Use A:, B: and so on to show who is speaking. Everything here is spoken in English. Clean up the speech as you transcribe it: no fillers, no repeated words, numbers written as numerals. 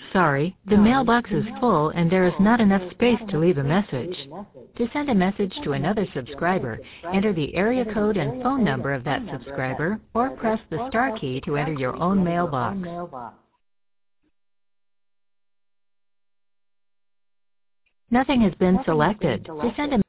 A: Sorry, the mailbox is full and there is not enough space to leave a message. To send a message to another subscriber, enter the area code and phone number of that subscriber, or press the star key to enter your own mailbox. Nothing has been selected. To send a